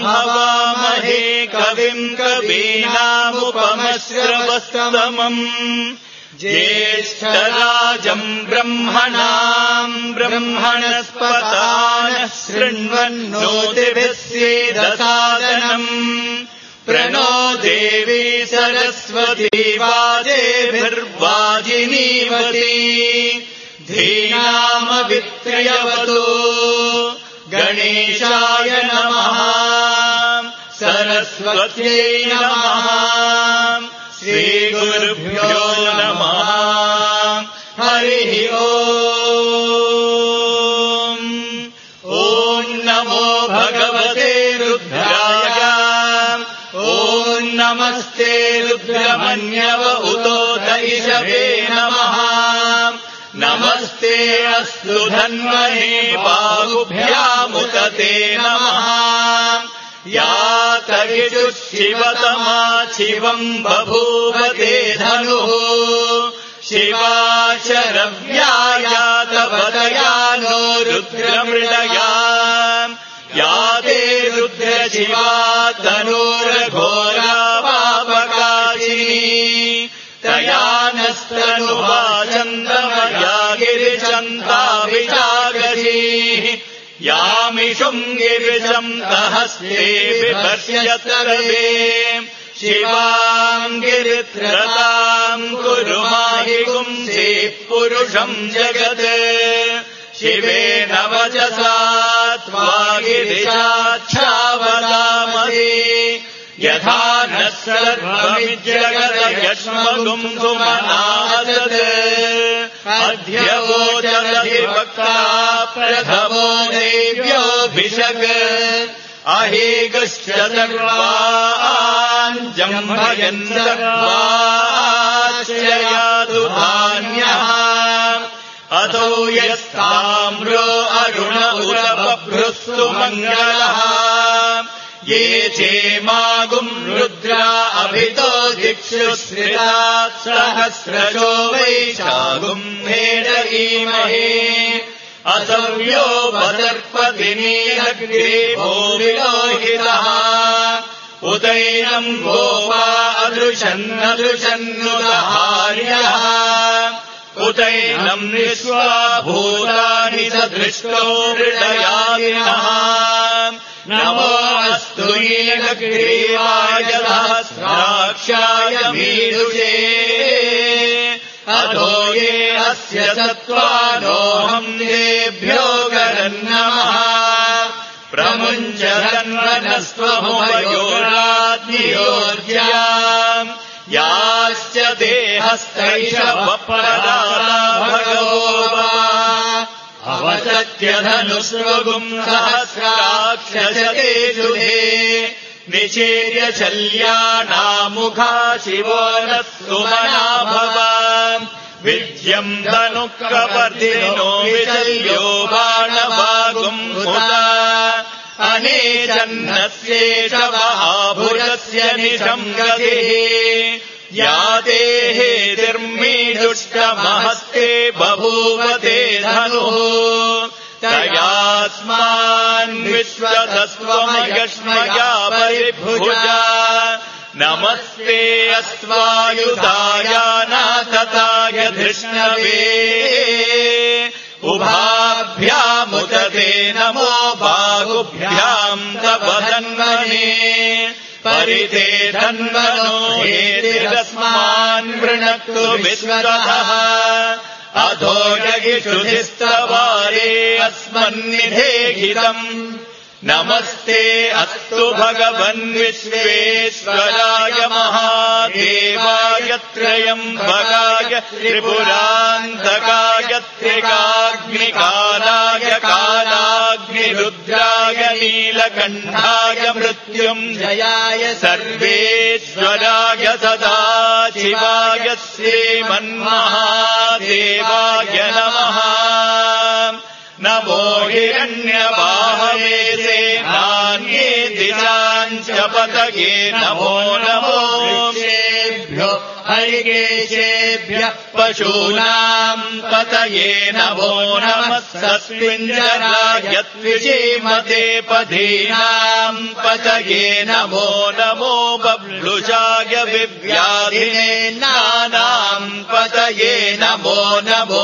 हवामहे कविम् कवीनामुपमश्रवस्तमम् ज्येष्ठराजम् ब्रह्मणाम् ब्रह्मणस्पतानः शृण्वन्नोतिभिः सीदसादनम् प्रणो देवी सरस्वती वाजेभिर्वाजिनीवती धीनामवित्र्यवतु गणेशाय नमः सरस्वत्यै नमः श्रीगुरुभ्यो नमः हरिः ओम् ॐ नमो भगवते रुद्राय ॐ नमस्ते रुद्रमन्यव उतोत इषवे नमः नमस्ते अस्तु धन्वने बाहुभ्यामुत ते नमः या तगिषुः शिवतमा शिवम् बभूव ते धनुः शिवा शरव्याया तवदया नो रुद्रमृडया या ते रुद्रशिवा तनूर्घोरा पापकाशिनी तया नस्तनुवा चन्दमया गिरिचन्दाभिषागशीः यामिषुम् गिरिशन्तहस्ते बिभर्ष्यत सर्वे शिवाम् गिरित्रताम् कुरु माहि पुंसीः पुरुषम् जगत् शिवेन वचसा त्वा गिरिशाच्छावदामहे यथा नः सर्वमिज्जगदयक्ष्मगुम् सुमनासत् अध्यवोचरधिवक्ता प्रथमो देव्योऽभिषक् अहेगश्च सर्वान् जम्भयन् सर्वाश्रयातु धान्यः अतो यस्ताम्रो अरुण उरबभ्रुस्तु मङ्गलः ये चेमागुम् रुद्रा अभितो दिक्षुश्रिताः सहस्रशो वैशागुम् भेदयीमहे असव्यो वदर्पदिनीलग्रे भो विलोहितः उदैनम् गोपा अदृशन्नदृशन्नुदहार्यः उदैनम् निष्वा भूतानि सदृष्टो हृदयादिनः नमो अस्तु नीलग्रीवाय सहस्राक्षाय मीदुषे अधो ये अस्य सत्त्वानोऽहम् तेभ्यो गरन्नमः प्रमुञ्च धन्वनस्त्वमुभयोराज्ञयोर्ज्याम् याश्च ते हस्तैषवप्रदाता भगवो वा अवसत्यधनुस्वगुम् सहस्राक्षशते शुभे निचेर्य शल्यानामुखा शिवो नः सुमना भव विद्यम् धनुःकपर्दिनो विशल्यो बाणवागुम् हुता अनेचन्नस्येष महाभुजस्य निशम् गतिः या देहेतिर्मीदुष्टमहस्ते बभूव ते धनुः तयास्मान् विश्वतस्त्वमयक्ष्मया परिभुजा नमस्ते अस्त्वायुधायानाथताय धृष्णवे उभाभ्यामुत ते नमो बाहुभ्याम् तव धन्वने परिते धन्वनो हेतिरस्मान् वृणक्तु विश्वतः अधो जगिषुधिस्तवारे अस्मन्निधेहितम् नमस्ते अस्तु भगवन् विश्वेश्वराय महादेवाय त्रयम्बकाय त्रिपुरान्तकाय त्रिकाग्निकालाय कालाग्निरुद्राय नीलकण्ठाय मृत्युञ्जयाय सर्वेश्वराय सदाशिवाय श्रीमन्महादेवाय नमः नमो हिरण्यबाहवे सेनान्ये दिशाञ्च पतये नमो नमो वृक्षेभ्यो हरिकेशेभ्यः पशूनाम् पतये नमो नमः सस्मिञ्जराय द्विषीमते पदीनाम् पतये नमो नमो बभ्लुषाय विव्याधिने नानाम् पतये नमो नमो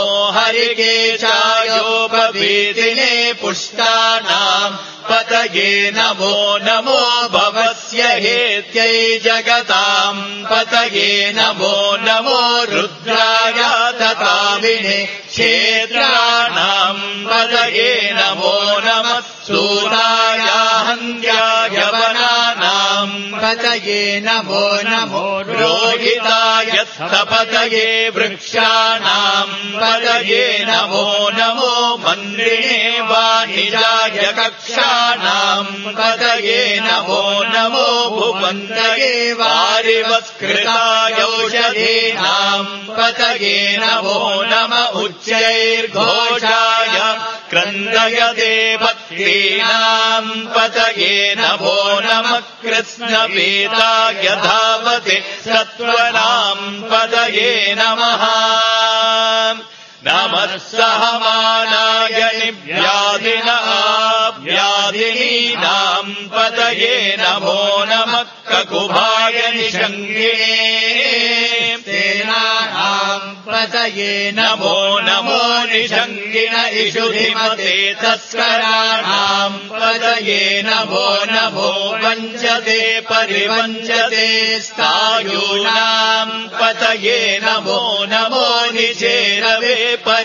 हरिकेशायोपवीतिने पुष्टानाम् पतये नमो नमो भवस्य हेत्यै जगताम् पतये नमो नमो रुद्राय तथाविने क्षेत्राणाम् पतये नमो नमः सूराय हन्त्याय वनानाम् पतये नमो नमो रोहिताय स्थपतये वृक्षाणाम् पतये नमो नमो मन्त्रिणे वाणिजाय कक्षाणाम् पतये नमो नमो भुवन्तये वारिवत्कृताय औषधीनाम् पतये नमो नम उच्चैर्घोषाय क्रन्दयते भक्तीनाम् पतये नमो नमः कृष्णपीताय धावते सत्त्वनाम् पतये नमः नमः सहमानाय निव्याधिनीनाम् पतये नमो नमः ककुभाय निषङ्गिणे सेनानाम् पतये नमो नमो निषङ्गिण इषुधिमते तस्कराणाम् पतये नमो नमो वञ्चते परिवञ्चते स्थायूनाम् पतये नमो नमो निचेरवे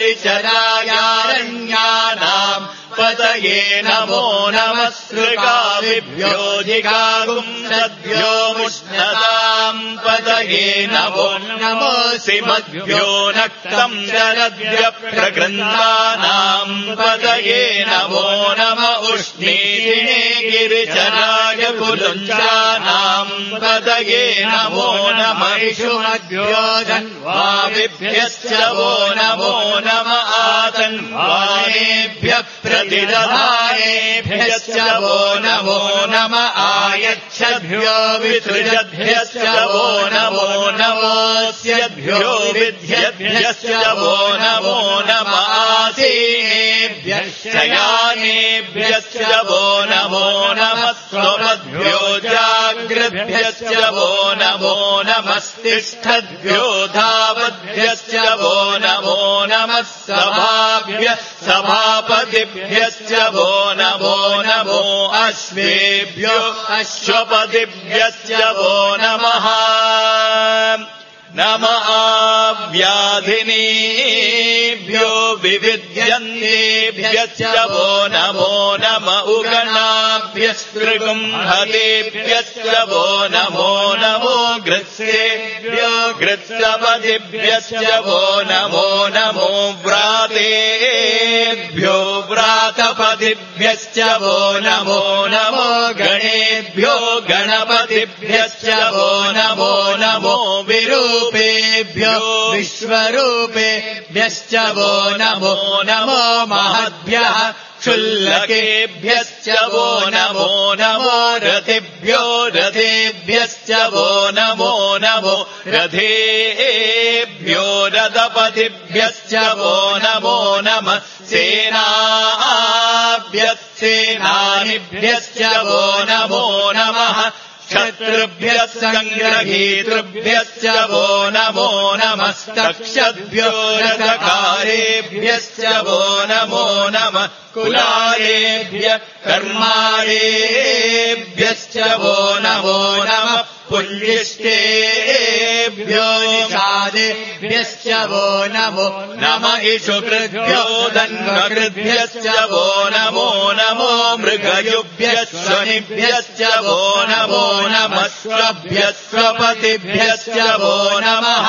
परिचरायारण्यानाम् पतये नमो नमः सृगाविभ्यो जिगागुंसद्भ्यो मुष्णताम् पतये नमो नमो सिमद्भ्यो नक्तम् शरद्भ्य प्रगृह्णानाम् पतये नमो नम उष्णीदिने गिरिचराय कुलुञ्चानाम् पतये नमो नम इषुमद्भ्यो धन्वाविभ्यश्च वो नमो नम आतन्वानेभ्यः प्रतिदधानेभ्यश्च वो नमो नम आयच्छद्भ्यो विसृजद्भ्यश्च वो नमो नमोऽस्यद्भ्यो विद्यद्भ्यश्च वो नमो नम आसीनेभ्यश्च यानेभ्यश्च वो नमो नमः स्वपद्भ्यो जागृद्भ्यश्च वो नमो नमस्तिष्ठद्भ्यो धावद्भ्यश्च वो नमो नमः सभाभ्यः सभापतिभ्यश्च वो नमो नमो अश्वेभ्यो अश्वपतिभ्यश्च वो नमः नम व्याधिनीभ्यो विविध्यन्तेभ्यश्च वो नमो नम उगणाभ्यस्त्रिगुंहतेभ्यश्च वो नमो नमो गृत्सेभ्यो गृत्सपतिभ्यश्च वो नमो नमो व्रातेभ्यो व्रातपतिभ्यश्च वो नमो नमो गणेभ्यो गणपतिभ्यश्च वो नमो नमो विरूपेभ्यो विश्वरूपेभ्यश्च वो नमो नमो महद्भ्यः क्षुल्लकेभ्यश्च वो नमो नमो रथेभ्यो रथेभ्यश्च वो नमो नमो रथेभ्यो रथपतिभ्यश्च वो नमो नमः सेनाभ्यश्च वो नमो नमः क्षत्रुभ्यः सङ्ग्रहीतृभ्यश्च वो नमो नमस्तक्षद्भ्यो रथकारेभ्यश्च वो नमो नमः कुलारेभ्यः कर्मारेभ्यश्च वो नमो नमः पुल्लिष्टेभ्यो निषादेभ्यश्च वो नमो नम इषुकृद्भ्यो धन्वकृद्भ्यश्च वो नमो नमो मृगयुभ्यश्वनिभ्यश्च वो नमो नमः स्वभ्यस्वपतिभ्यश्च वो नमः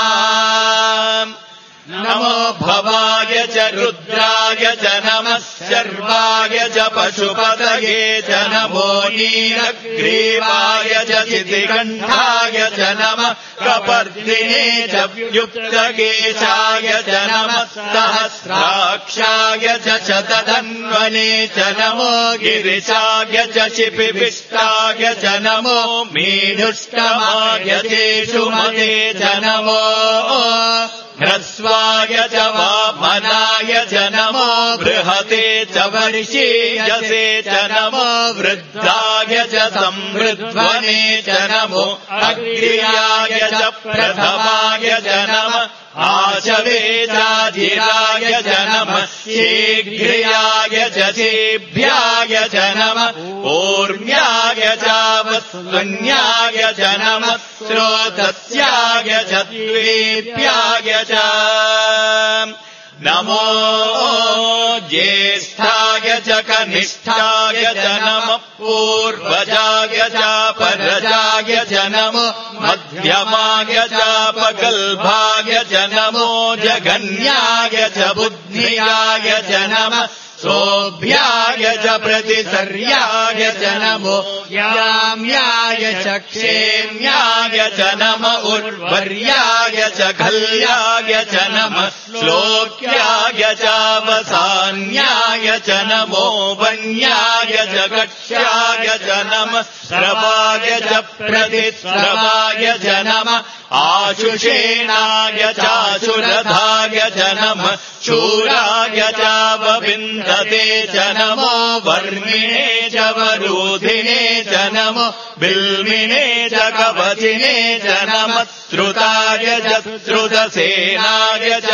नमो भवाय च रुद्राय च नमः शर्वाय च पशुपतये च नमो नीलग्रीवाय च चितिकण्ठाय च नमः कपर्दिने च युक्तकेशाय च नमः सहस्राक्षाय च शतधन्वने च नमो गिरिशाय च शिपिविष्टाय च नमो मीढुष्टमाय चेषुमते च नमो ह्रस्वाय च वामनाय च नमो बृहते च वर्षीयसे च नमो वृद्धाय च संवृध्वने च नमो अग्र्याय च प्रथमाय च नमः आशवेजाधिराय च नमः शीघ्र्याय च चेभ्याय च नमः ऊर्म्याय च वस्वन्याय च नमः स्रोतस्याय च द्वेप्याय च नमो ज्येष्ठाय च कनिष्ठाय च नमः पूर्वजाय च परजाय च नमो मध्यमाय च पगल्भाय च नमो जगन्याय च बुद्ध्याय च नमः सोऽभ्याय च प्रतिसर्याय च नमो याम्याय च क्षेम्याय च नम उर्वर्याय च खल्याय च नमः श्लोक्याय च वसान्याय च नमो वन्याय च कक्ष्याय च नमः श्रवाय च प्रतिश्रवाय च नमः आशुषेणाय चाशुरथाय च नमः शूराय च वविन्दते च नमो वर्मिणे च वरूधिने च नमो बिल्मिने च कवचिने च नमः श्रुताय च श्रुतसेनाय च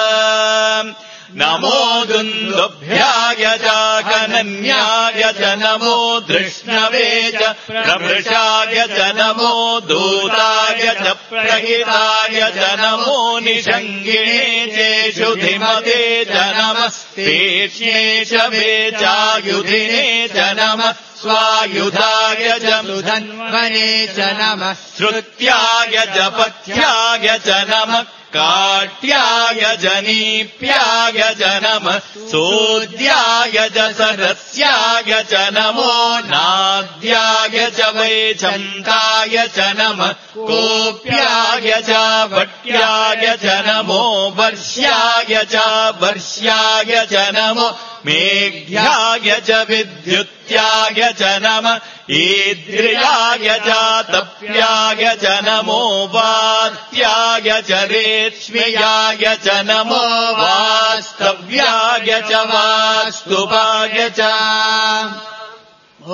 नमो दुन्दुभ्याय च कनन्याय च नमो धृष्णवे च प्रमृषाय च नमो दूताय च प्रहिताय च नमो निषङ्गिणे चेषु धिमते च नमः तीक्ष्णेशवे चायुधिने च नमः स्वायुधाय च धन्वने च नमः श्रुत्याय च पथ्याय च नमः काट्याय जनीप्याय च नमः सोद्याय च सरस्याय च नमो नाद्याय च वैचन्ताय च नमः कोप्याय च वट्याय च नमो वर्ष्याय च वर्ष्याय च नमो मेघ्याय च विद्युत्याय च नमः ईद्रियाय च तप्याय च नमो वात्याय च रेश्म्याय च नमो वास्तव्याय च वास्तुपाय च ॐ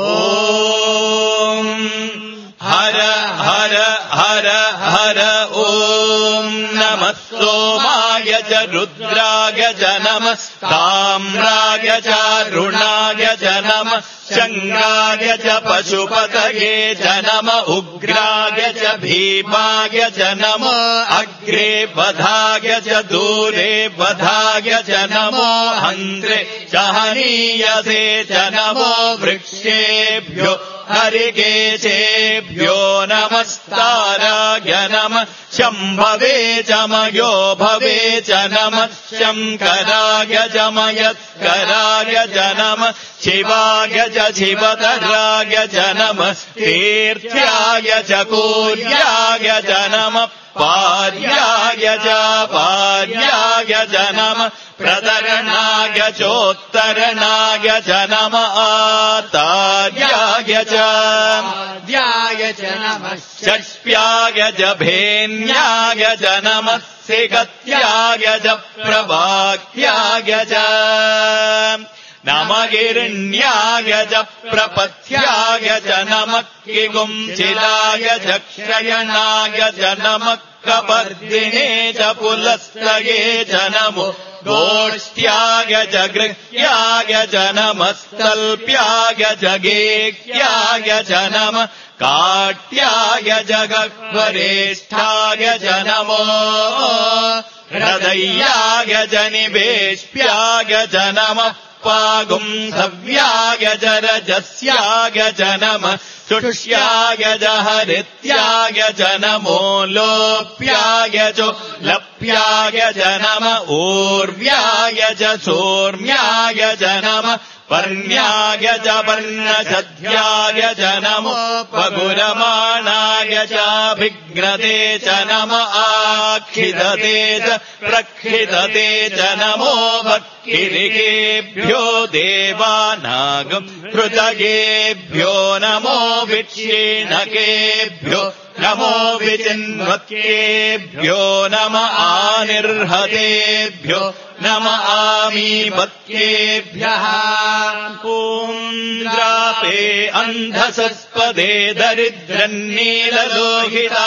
हर हर हर हर ॐ नमः सोमाय च रुद्राय च नमः ताम्राय च रुणाय च नमः शङ्गाय च पशुपतये च नमः उग्राय च भीमाय च नमः अग्रे वधाय च दूरे वधाय च नमो हन्त्रे च हनीयसे च नमो वृक्षेभ्यो हरिकेशेभ्यो नमस्ताराय नमः शम्भवे च मयो भवे च नमः शङ्कराय च मयत्कराय च नमः शिवाय च शिवतराय च नमः तीर्थ्याय च कूर्याय च नमः पार्याय च पार्याय च नमः प्रतरणाय चोत्तरणाय च नमः आतार्याय च द्याय च नमः षट्प्याय च भेन्याय च नमः सिगत्याय च प्रवाक्याय च नमगिरण्याय च प्रपथ्याय च नमः किगुंसिलाय च क्षयणाय च नमः कपर्दिने च पुलस्तये च नमो गोष्ठ्याय च गृह्याय च नमः स्तल्प्याय च गेह्याय च नमः काट्याय च गह्वरेष्ठाय च नमो हृदयाय च निवेश्याय च नमः पागुंधव्याय च रजस्याय च नमः शुष्याय च हरित्याय च नमो लोप्याय च लप्याय च नमः ऊर्व्याय च सोर्म्याय च नमः पर्ण्याय च पर्णसध्याय च नमो पगुरमाणाय चाभिघ्नते च नमः आक्षिधते च प्रक्षिधते च नमो भक्तिरिकेभ्यो देवानागम् हृदयेभ्यो नमो विक्षीणकेभ्यो नमो विचिन्वत्येभ्यो नम आनिर्हतेभ्यो नम आमीपत्येभ्यः ॐद्रापे अन्धसस्पदे दरिद्रन्नीललोहिता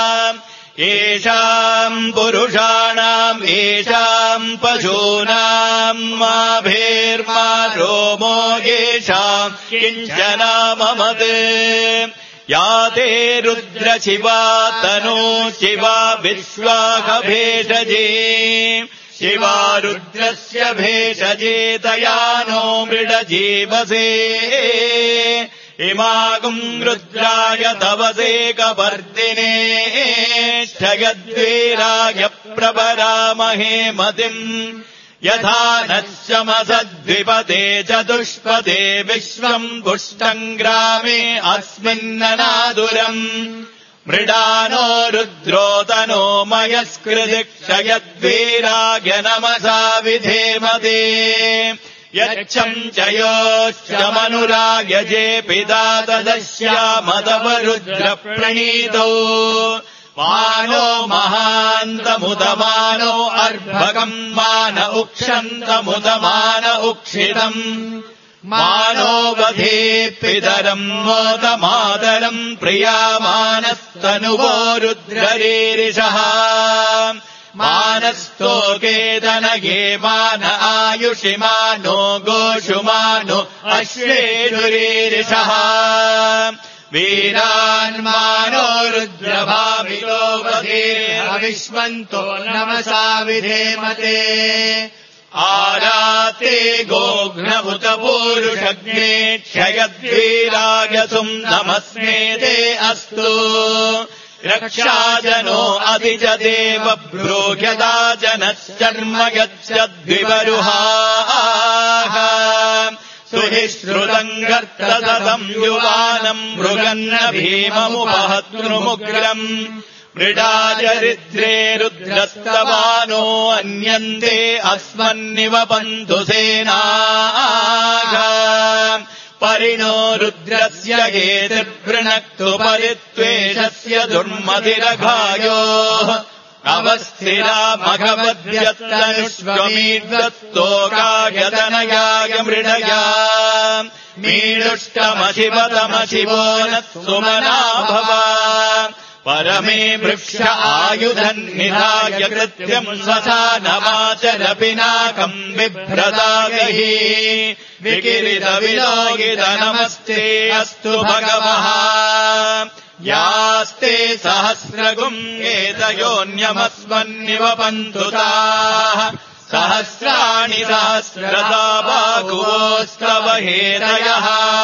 येषाम् पुरुषाणाम् येषाम् पशूनाम् माभेर्मा रोमो येषाम् किञ्चनाममत् या ते रुद्रशिवा तनो शिवा विश्वाखभेषजे शिवा रुद्रस्य भेषजे तया नो मृडजीवसे इमागुम् रुद्राय तवसे कपर्दिने क्षयद्वीराय प्रवरामहे मतिम् यथा नश्यमसद्विपदे चतुष्पदे विश्वम् पुष्टम् ग्रामे अस्मिन्ननादुरम् मृडानो रुद्रोतनो मयस्कृति क्षयद्वीराय नमसा विधेमते यच्छम् च योश्चमनुरायजे पिता तदस्यामदवरुद्रप्रणीतौ मानो महान्तमुदमानो अर्भकम् मान उक्षन्तमुदमान उक्षितम् मानो वधे पितरम् मोदमातरम् प्रियामानस्तनुवो रुद्ररीरिषः मानस्तोकेतनगे मान आयुषिमानो गोषुमानो अश्वेनुरीरिषः वीरान्मानो रुद्रभामितो वधे अविश्वन्तो नमसा विधेमते आराते गोघ्नमुत पूरुषग्ने क्षयद्वीरागसुम् नमस्मेते अस्तु रक्षाजनो अधिजदेव ब्रूह्यदा जनश्चर्म गच्छद्विवरुहाः सुहिश्रुतम् गर्तसतम् युवानम् मृगन्न भीममुपहतृमुग्रम् मृडाचरिद्रे रुद्रस्तवानो अन्यन्ते अस्मन्निवपन्तु सेनाः परिणो रुद्रस्य हेतिर्वृणक्तु परित्वेषस्य दुर्मतिरघायोः अवस्थिरा मघवद्यत्तनुष्वमीर्दत्तोकायतनयाय मृडया मीडुष्टमशिवतमशिवो न सुमना भव परमे वृक्ष आयुधन्निधाय कृत्यम् स्वसानमाचर पिनाकम् बिभ्रदागहि विकिरितविलोकित नमस्ते अस्तु भगवः यास्ते सहस्रगुम् एतयोऽन्यमस्मन्निवपन्तु ताः सहस्राणि सहस्रदा बाहुवोस्तव हेरयः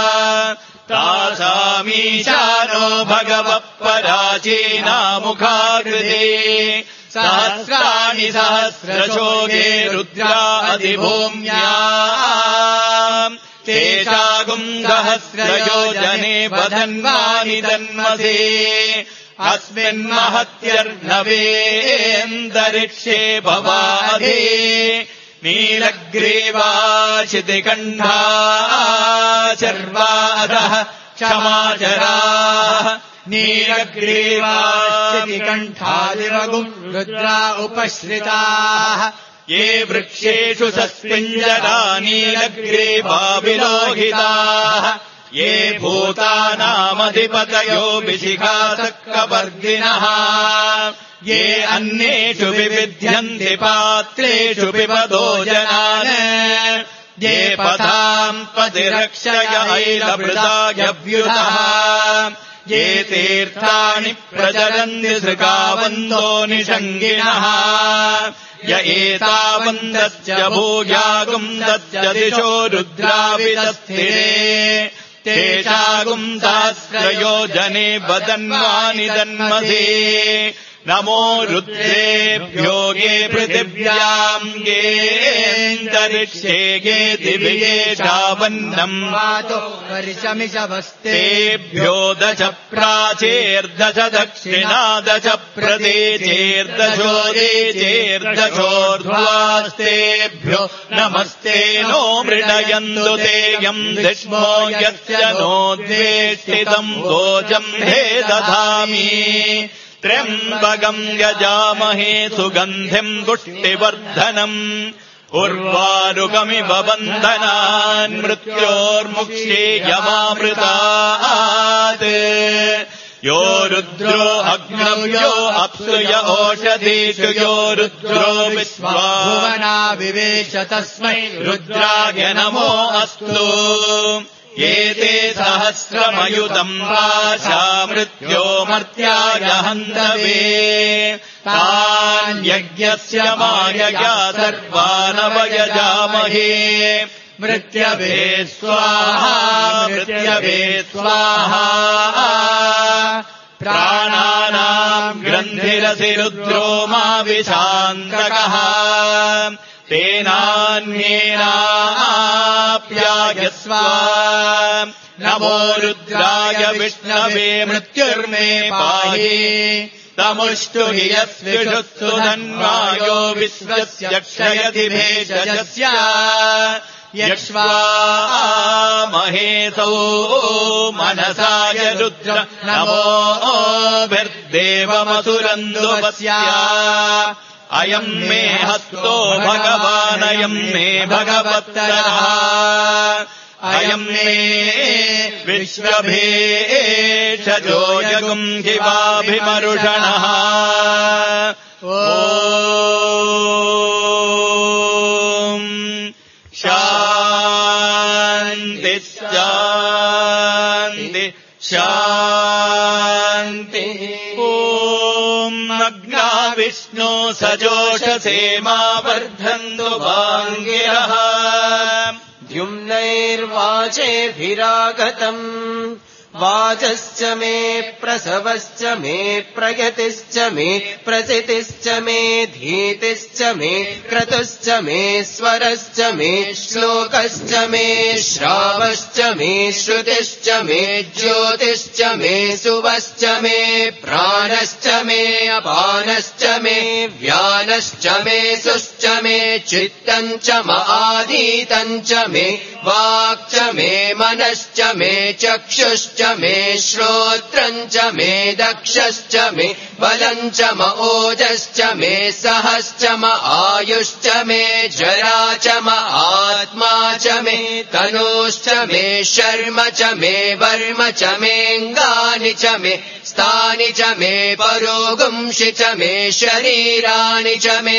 तासामीशानो भगवः पराचीनामुखाकृते सहस्राणि सहस्रशोगे रुद्रा अधिभूम्या तेषागुम् सहस्रयोजने वधन्वानि तन्मसे अस्मिन्महत्यर्णवेऽन्तरिक्षे भवाधे नीलग्रीवाशितिकण्ठा शर्वाधः क्षमाचराः नीलग्रीवाशितिकण्ठादिवगुम् रुद्रा उपश्रिताः ये वृक्षेषु सस्मिञ्जरा नीलग्रीवा विलोहिताः ये भूतानामधिपतयो विशिखासक्कवर्गिनः ये अन्येषु विविध्यन्ति पात्रेषु पिबतो जनान् ये पथाम् पतिरक्षयैलभृतायव्युतः ये तीर्थानि प्रचरन्ति सृगावन्तो निषङ्गिणः य एतावन्तश्च भूयागुम् तच्च दिशो रुद्रावितस्थिरे तेषागुम् सहस्रयोजने वदन्वानि तन्मसे नमो रुद्रेभ्यो ये पृथिव्याम् येऽन्तरिक्षे ये दिव्ये चावन्नम् वातो वर्षमिषवस्ते तेभ्यो दश प्राचेर्दश दक्षिणा दश प्रदेचेर्दशोदेचेर्दशोर्ध्वास्तेभ्यो नमस्ते नो मृडयन्तु तेयम् दिष्मो यस्य नो द्वेष्टितम् भोजम् हे दधामि त्र्यम्बकम् यजामहे सुगन्धिम् पुष्टिवर्धनम् उर्वारुकमिव बन्धनान् मृत्योर्मुक्षीयमामृतात् यो रुद्रो अग्नौ यो अप्सु य ओषधीषु यो रुद्रो विश्वाभुवना विवेश तस्मै रुद्राय नमो अस्तु एते सहस्रमयुतम् वाचा मृत्यो मर्त्याय हन्तवे तान् यज्ञस्य मायया सर्वानवयजामहे मृत्यवे स्वाहा मृत्यवे स्वाहा प्राणानाम् ग्रन्थिरसि रुद्रो मा विशान्तकः तेनान्येनाप्यायस्व नमो रुद्राय विष्णवे मृत्युर्मे पाहि तमुष्टु हि यस्विषुत्सु धन्वायो विश्वस्य क्षयति भेषजस्य यक्ष्वामहेसौ मनसाय रुद्र नमोभिर्देवमसुरन्दुवस्य अयम् मे हस्तो भगवानयम् मे भगवत्तरः अयम् मे विश्वभेषजो जगुम्भिवाभिमरुषणः ॐ शान्ति शान्ति शान्ति नग्ना विष्णो सजोषसे मा वर्धन्तु वाङ्गिरः द्युम्नैर्वाचेभिरागतम् वाचश्च मे प्रसवश्च मे प्रयतिश्च मे प्रचितिश्च मे धीतिश्च मे क्रतुश्च मे स्वरश्च मे श्लोकश्च मे श्रावश्च मे श्रुतिश्च मे ज्योतिश्च मे सुवश्च मे प्राणश्च मे अपानश्च मे व्यानश्च मे सुश्च मे चित्तम् च आधीतम् च मे वाक्च मे मनश्च मे चक्षुश्च मे श्रोत्रम् च मे दक्षश्च मे बलम् च ओजश्च मे सहश्च आयुश्च मे जरा च आत्मा च मे तनोश्च मे शर्म च मे वर्म च मेऽङ्गानि च मे स्थानि च मे परोगुंषि च मे शरीराणि च मे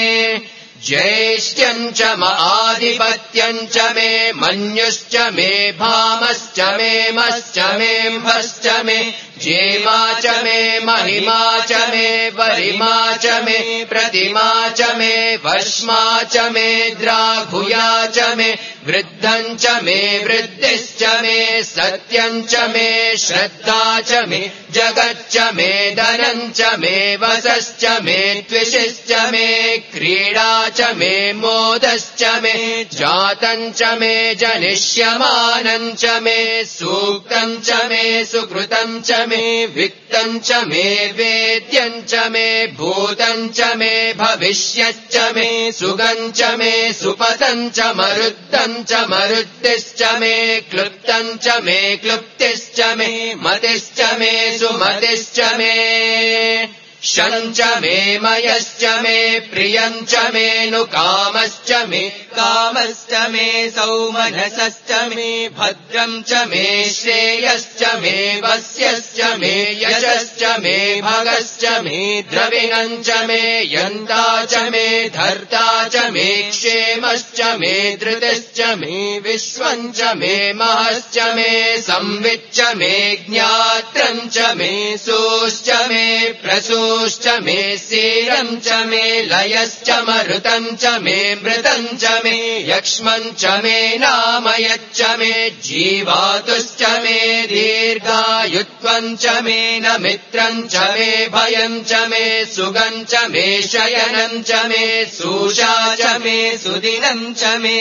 ज्येष्ठ्यम् च आधिपत्यम् च मे मन्युश्च मे भामश्च मे मश्च मे म्भश्च मे जेमा च मे महिमा च मे वरिमा च मे प्रतिमा च मे वश्मा च मे द्राघुया च मे वृद्धम् च मे वृद्धिश्च मे सत्यम् च मे श्रद्धा च मे जगच्च मे धनम् च मे वसश्च मे द्विषश्च मे क्रीडा च मे मोदश्च मे जातम् च मे जनिष्यमानम् च मे सूक्तम् च मे सुकृतम् च मे वित्तम् च मे वेद्यम् च मे भूतम् च मे भविष्यच्च मे सुगम् च मे सुपतम् च मरुद्धम् च मरुद्धिश्च मे क्लुप्तम् च मे क्लुप्तिश्च मे मतिश्च मे सुमतिश्च मे शम् च मे मयश्च मे प्रियम् च मे नुकामश्च मे कामश्च मे सौमनसश्च मे भद्रम् च मे श्रेयश्च मे वस्यश्च मे यशश्च मे भगश्च मे द्रविणम् च मे यन्ता च मे धर्ता च मे क्षेमश्च मे धृतिश्च मे विश्वम् च मे महश्च मे संविच्च मे ज्ञात्रम् च मे सोश्च मे रसूश्च मे सीरम् च मे लयश्च मरुतम् च मे मृतम् च मे यक्ष्मम् च मे नामयच्च मे जीवातुश्च मे दीर्घायुत्वम् च मे न मित्रम् च मे भयम् च मे सुगम् च मे शयनम् च मे सूषा च मे सुदिनम् च मे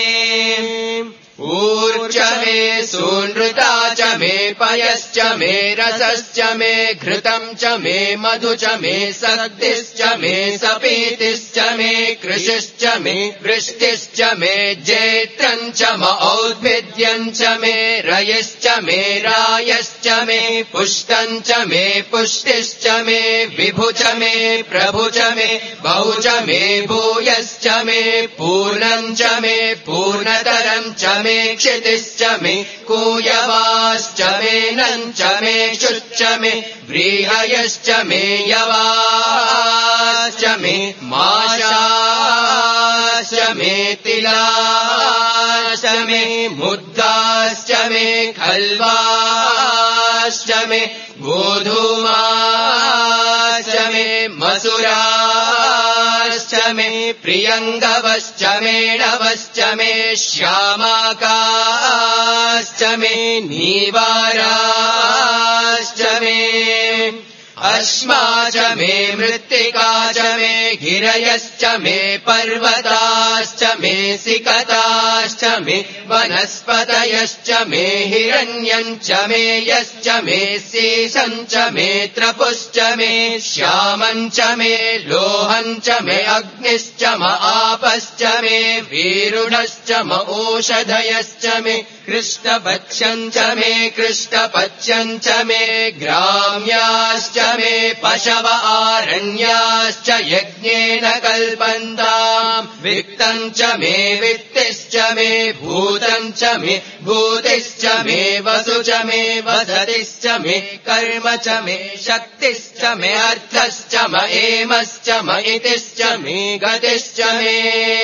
ऊर्च मे सूनृता च मे पयश्च मे रसश्च मे घृतम् च मे मधु च मे सक्तिश्च मे सपीतिश्च मे कृषिश्च मे वृष्टिश्च मे जैत्रम् च औद्भिद्यम् च मे रयश्च मे रायश्च मे पुष्टम् च मे पुष्टिश्च मे विभु च मे प्रभु च मे बहु च मे भूयश्च मे पूर्णम् च मे पूर्णतरम् च मे क्षितिश्च मे कूयवाश्च मे नम् च मे शुच्च मे व्रीहयश्च मे यवाश्च मे माशाश्च मे तिलाश्च मे मुद्गाश्च मे खल्वाश्च मे गोधूमाश्च मे मसुराश्च मे प्रियङ्गवश्च मे नवश्च मे श्यामाकाश्च मे नीवाराश्च मे अश्मा च मे मृत्तिका च मे गिरयश्च मे पर्वताश्च मे सिकताश्च मे वनस्पतयश्च मे हिरण्यम् च मे यश्च मे शेषम् च मे त्रपुश्च मे श्यामम् च मे लोहम् च मे अग्निश्च म आपश्च मे वीरुणश्च म ओषधयश्च मे कृष्णपच्यम् च मे कृष्णपच्यम् च मे ग्राम्याश्च मे पशव आरण्याश्च यज्ञेन कल्पन्ताम् वित्तम् च मे वित्तिश्च मे भूतम् च मे भूतिश्च मे वसु च मे वसतिश्च मे कर्म च मे शक्तिश्च मे अर्थश्च म एमश्च म इतिश्च मे गतिश्च मे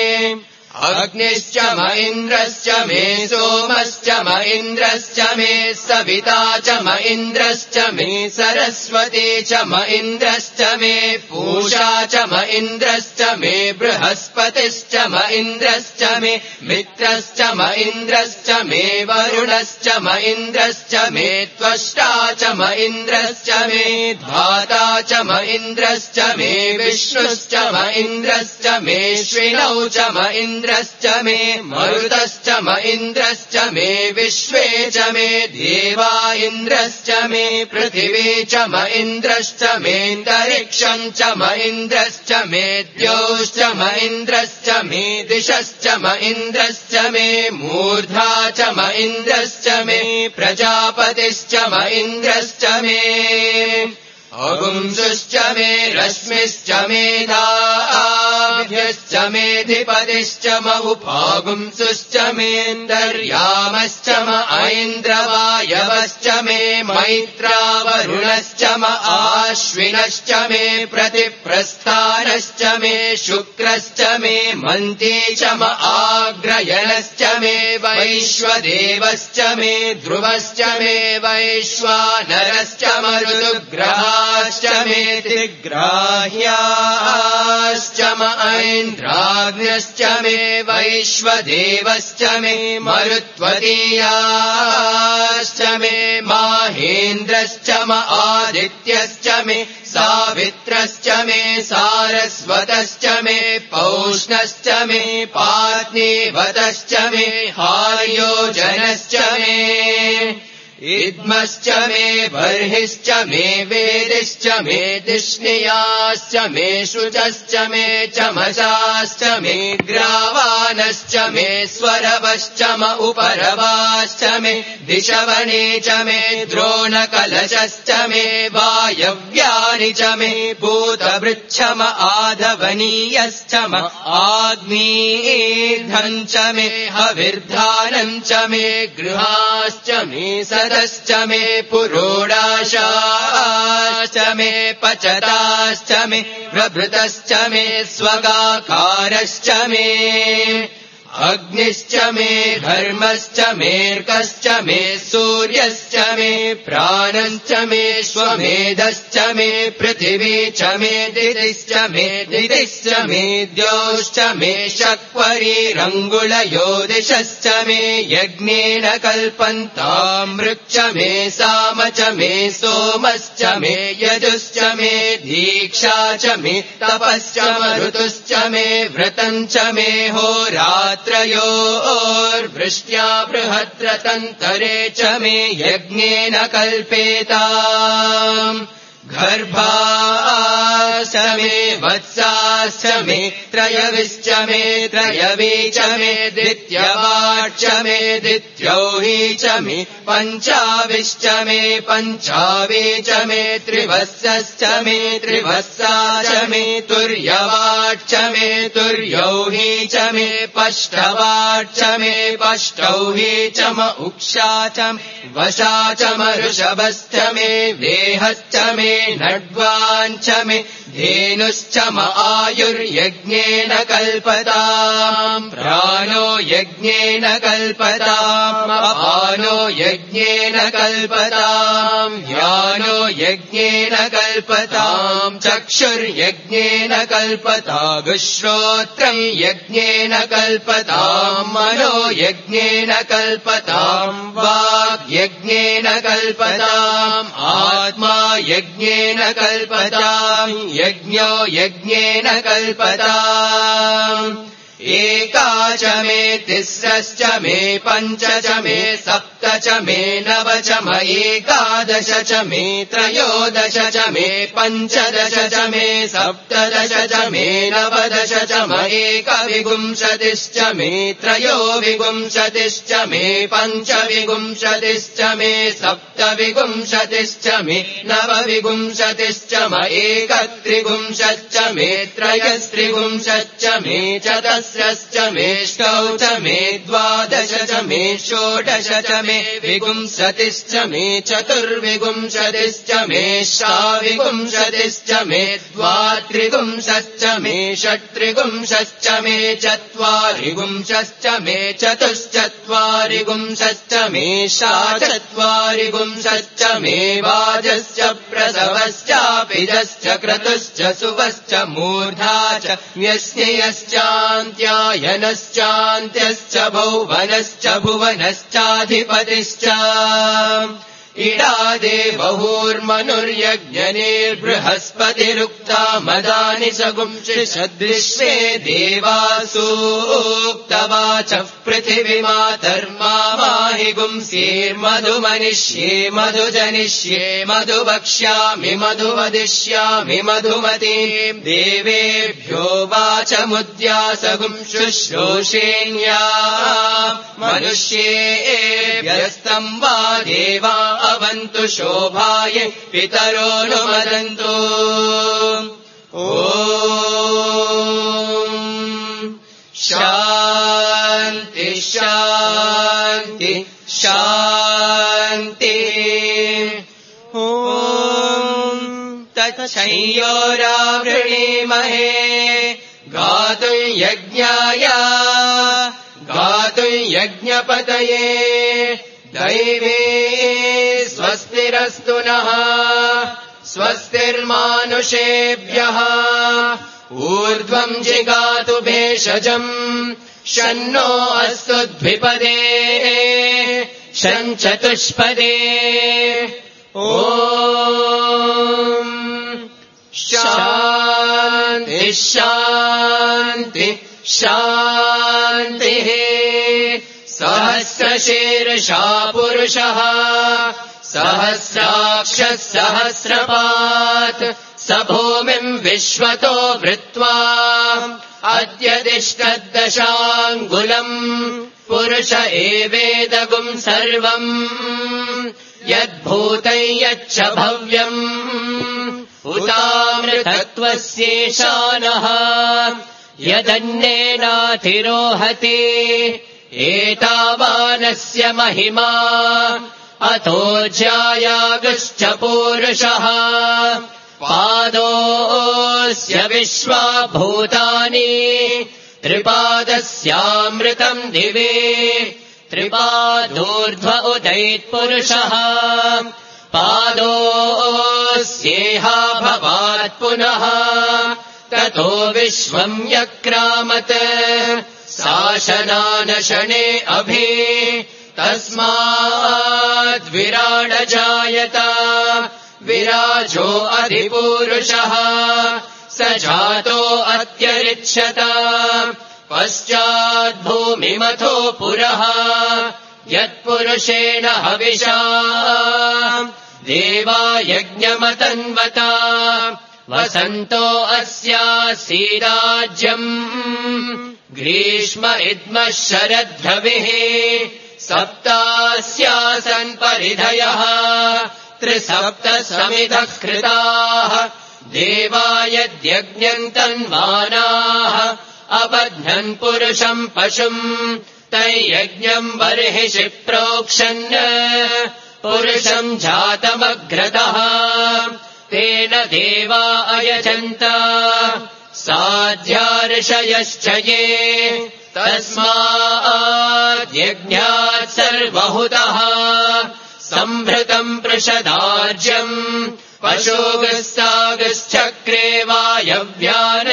अग्निश्च म इन्द्रश्च मे सोमश्च म इन्द्रश्च मे सविता च म इन्द्रश्च मे सरस्वती च म इन्द्रश्च मे पूषा च म इन्द्रश्च मे बृहस्पतिश्च म इन्द्रश्च मे मित्रश्च म इन्द्रश्च मे वरुणश्च म इन्द्रश्च मे त्वष्टा च म इन्द्रश्च मे धाता च म इन्द्रश्च मे विष्णुश्च म इन्द्रश्च मे श्विनौ च म इन्द्रश्च मे मरुतश्च म इन्द्रश्च मे विश्वे च मे देवा इन्द्रश्च मे पृथिवी च म इन्द्रश्च मेऽन्तरिक्षम् च म इन्द्रश्च मे द्यौश्च म इन्द्रश्च मे दिशश्च म इन्द्रश्च मे मूर्धा च म इन्द्रश्च मे प्रजापतिश्च म इन्द्रश्च मे अगुंसुश्च मे रश्मिश्च मेधाभ्यश्च मेधिपतिश्च म उपागुंसुश्च मेऽन्तर्यामश्च म ऐन्द्रवायवश्च मे मैत्रावरुणश्च म आश्विनश्च मे प्रतिप्रस्थानश्च मे शुक्रश्च मे मन्ती च म आग्रयणश्च मे वैश्वदेवश्च मे ध्रुवश्च मे वैश्वानरश्च मरुदुग्रहा मे दिग्राह्याश्च म ऐन्द्राग्न्यश्च मे वैश्वदेवश्च मे मरुत्वतीयाश्च मे माहेन्द्रश्च म आदित्यश्च मे सावित्रश्च मे सारस्वतश्च मे पौष्णश्च मे पात्नीवतश्च मे हार्योजनश्च मे इद्मश्च मे बर्हिश्च मे वेदिश्च मे दिष्णियाश्च मे शुचश्च मे चमसाश्च मे ग्रावानश्च मे स्वरवश्च म उपरवाश्च मे दिशवने च मे द्रोणकलशश्च मे वायव्यानि च मे भूतवृच्छ म आधवनीयश्च म आग्नेयम् च मे हविर्धानम् च मे गृहाश्च मे सदश्च मे पुरोडाशाश्च मे पचताश्च मे प्रभृतश्च मे स्वगाकारश्च मे अग्निश्च मे धर्मश्च मेऽर्कश्च मे सूर्यश्च मे प्राणश्च मे श्वमेधश्च मे पृथिवी च मे दितिश्च मे द्यौश्च मे शक्वरीरङ्गुलयो दिशश्च मे यज्ञेन कल्पन्तामृक्ष मे साम च मे सोमश्च मे यजुश्च मे दीक्षा च मे तपश्च मरुतुश्च मे व्रतम् च मे होरात्रयोर्वृष्ट्या बृहद्रतन्तरे च मे यज्ञेन कल्पेताम् गर्भाश्च मे वत्साश्च मे त्रयविश्च मे त्रयवी च मे द्वितीयवाच्च मे द्वितीयौही च मे पञ्चाविश्च मे पञ्चावी च मे त्रिवत्सश्च मे त्रिवत्सा च मे तुर्यवाच्च मे तुर्यौही च मे पष्टवाच्च मे पष्टौही च म उक्षा च वशा च मऋषभश्च मे देहश्च मे नड्वाञ्च मे धेनुश्च म आयुर्यज्ञेन कल्पताम् प्राणो यज्ञेन कल्पताम् अपानो यज्ञेन कल्पताम् ज्ञानो यज्ञेन कल्पताम् चक्षुर्यज्ञेन कल्पताम् श्रोत्रम् यज्ञेन कल्पताम् मनो यज्ञेन कल्पताम् वाक् यज्ञेन कल्पताम् आत्मा यज्ञेन कल्पताम् यज्ञो यज्ञेन कल्पताम् एका च मे तिस्रश्च मे पञ्च च मे सप्त च मे नव च म एकादश च मे त्रयोदश च मे पञ्चदश च मे सप्तदश च मे नवदश च म एकविंशतिश्च मे त्रयोविंशतिश्च मे पञ्चविंशतिश्च मे सप्तविंशतिश्च मे नवविंशतिश्च म एकत्रिंशच्च मे त्रयस्त्रिंशच्च मे चतस्रश्च मे ष्टौ च मे द्वादश च मे षोडश च मे विंशतिश्च मे चतुर्विंशतिश्च मे षाविंशतिश्च मे द्वात्रिंशच्च मे षट्त्रिंशच्च मे चत्वारिंशच्च मे चतुश्चत्वारिंशच्च मे षाचत्वारिंशच्च मे वाजश्च प्रसवश्चापिजश्च क्रतुश्च सुवश्च मूर्धा च व्यस्ययश्चान्त्यायनश्चान्त्यश्च भुवनश्च भुवनश्चाधिपतिश्च इडादे बहुर्मनुर्यज्ञनेर्बृहस्पतिरुक्ता मदानि सगुंसदृश्वे देवासूक्तवाचः पृथिवीमातर्मा माहि गुंसेर्मधुमनिष्ये मधुजनिष्ये मधुवक्ष्यामि मधुवदिष्यामि मधुमतीम् देवेभ्यो वाचमुद्यासगुं शुश्रूषेण्या मनुष्येभ्यस्तम् वा देवा अवन्तु शोभाय पितरो नुमदन्तु ॐ शान्ति शान्ति शान्ति ॐ तच्छंयोरावृणीमहे गातुम् यज्ञाय गातुम् यज्ञपतये दैवे स्वस्तिरस्तु नः स्वस्तिर्मानुषेभ्यः ऊर्ध्वम् जिगातु भेषजम् शन्नो अस्तु द्विपदे शञ्चतुष्पदे ॐ शान्ति शान्ति शान्तिः सहस्रशीर्षा पुरुषः सहस्राक्षः सहस्रपात् स भूमिम् विश्वतो वृत्वा अद्य तिष्ठद्दशाङ्गुलम् पुरुष एवेदगुम् सर्वम् यद्भूतं यच्च भव्यम् उतामृतत्वस्येषानः यदन्नेनातिरोहति एतावानस्य महिमा अतो ज्यायागश्च पूरुषः पादोऽस्य विश्वा भूतानि त्रिपादस्यामृतम् दिवे त्रिपादोर्ध्व उदैत्पुरुषः पादोऽस्येहा भवात् पुनः ततो विश्वम् यक्रामत् शासनानशने अभि तस्माद्विराडजायत विराजो अधिपूरुषः स जातो अत्यरिच्छत पश्चाद्भूमिमथो पुरः यत्पुरुषेण हविषा देवा यज्ञमतन्वता वसन्तो अस्यासीदाज्यम् ग्रीष्म इद्मः शरद्रविः सप्तास्यासन् परिधयः त्रिसप्तः समिधः कृताः देवा यद्यज्ञम् तन्वानाः अबध्नन् पुरुषम् पशुम् तैयज्ञम् बर्हिषि प्रोक्षन् पुरुषम् जातमग्रतः तेन देवा अयजन्त साध्यार्षयश्च ये तस्माद्यज्ञात् सर्वहुतः सम्भृतम् पृषदार्ज्यम् पशुगस्तागश्चक्रे वायव्यान्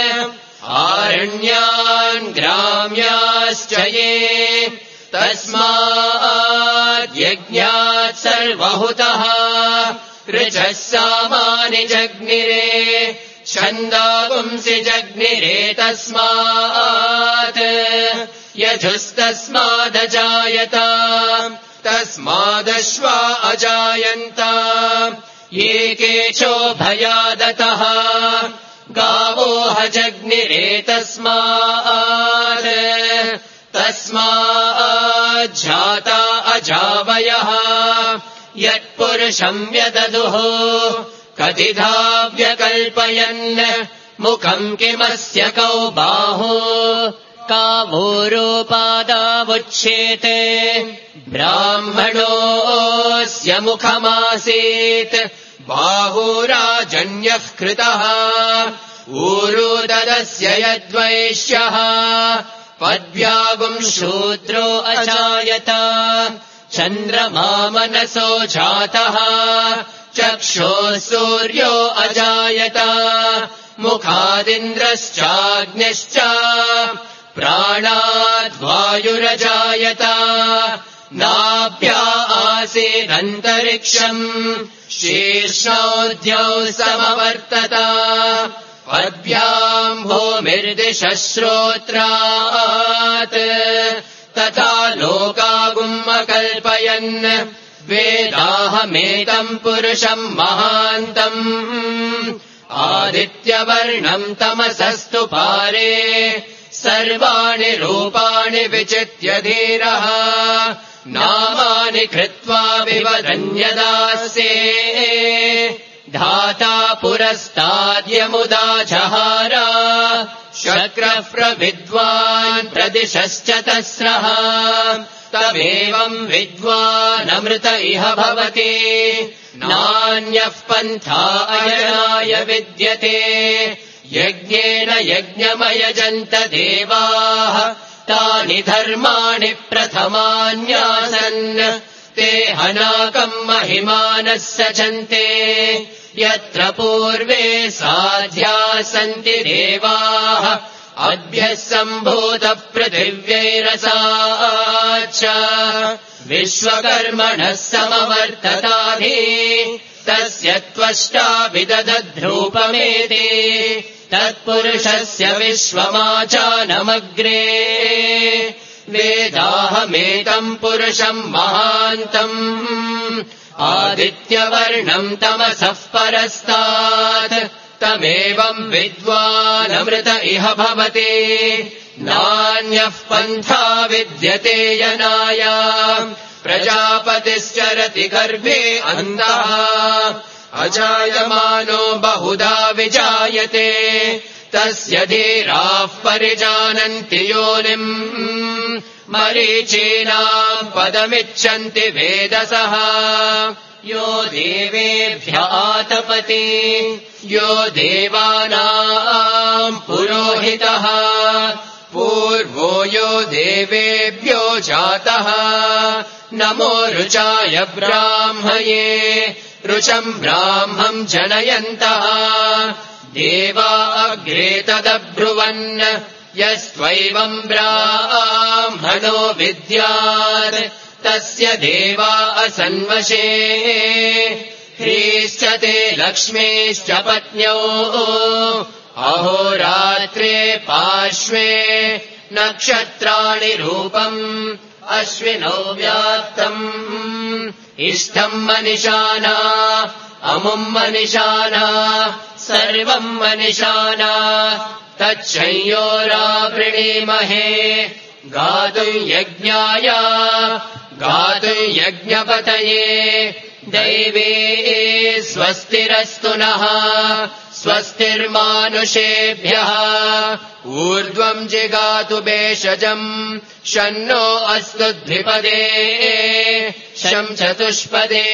आरण्यान् ग्राम्याश्च ये तस्माद्यज्ञात् सर्वहुतः ऋचः सामानि जग्निरे छन्दागुंसि जग्निरे तस्मात् यजुस्तस्मादजायत तस्मादश्वा अजायन्त ये केचोभयादतः गावोह जग्निरे तस्माज्जाता अजावयः यत्पुरुषम् व्यददुः कतिधा व्यकल्पयन् मुखम् किमस्य कौ बाहो कावोरोपादावुच्येते ब्राह्मणोऽस्य मुखमासीत् बाहुराजन्यः कृतः ऊरुददस्य यद्वैश्यः पद्भ्यागुम् शूद्रो अजायत चन्द्रमा मनसो जातः चक्षुः सूर्यो अजायत मुखादिन्द्रश्चाग्निश्च प्राणाद्वायुरजायत नाभ्या आसीदन्तरिक्षम् शीर्षोऽद्यौ समवर्तत पद्भ्याम् भूमिर्दिशः श्रोत्रात् तथा लोकागुम् अकल्पयन् वेदाहमेतम् पुरुषम् महान्तम् आदित्यवर्णम् तमसस्तु पारे सर्वाणि रूपाणि विचित्य धीरः नामानि कृत्वा विवदन्यदास्ये धाता पुरस्ताद्यमुदा जहार शक्रः प्रविद्वान् प्रदिशश्च तस्रः तमेवम् विद्वानमृत इह भवति नान्यः पन्था अयनाय विद्यते यज्ञेन यज्ञमयजन्त देवाः तानि धर्माणि प्रथमान्यासन् ते हनाकम् महिमानः सचन्ते यत्र पूर्वे साध्या सन्ति देवाः अभ्यः सम्भूतः पृथिव्यैरसाच्च विश्वकर्मणः समवर्तताधि तस्य त्वष्टा विदधद्रूपमेति तत्पुरुषस्य विश्वमाचानमग्रे वेदाहमेतम् पुरुषम् महान्तम् आदित्यवर्णम् तमसः परस्तात् तमेवम् विद्वानमृत इह भवति नान्यः पन्था विद्यते यनाय प्रजापतिश्चरति गर्भे अन्तः अजायमानो बहुधा विजायते तस्य धीराः परिजानन्ति योनिम् मरीचीनाम् पदमिच्छन्ति वेदसः यो देवेभ्य आतपति यो देवानाम् पुरोहितः पूर्वो यो देवेभ्यो जातः नमो रुचाय ब्राह्मये रुचम् ब्राह्मम् जनयन्तः देवा अग्रे तदब्रुवन् यस्त्वैवम् ब्राह्मणो विद्यात् तस्य देवा असन्वशे ह्रीश्च ते लक्ष्मीश्च पत्न्यौ अहोरात्रे पार्श्वे नक्षत्राणि रूपम् अश्विनौ व्याप्तम् इष्टम् मनिषाना अमुम् मनिषाना सर्वम् मनिषाना तच्छंयोरावृणीमहे गातुम् यज्ञाय गातुम् यज्ञपतये दैवे स्वस्तिरस्तु नः स्वस्तिर्मानुषेभ्यः ऊर्ध्वम् जिगातु भेषजम् शन्नो अस्तु द्विपदे शं चतुष्पदे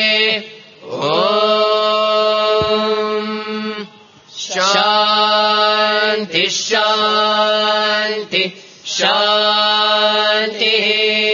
ॐ शान्ति शान्ति शान्तिः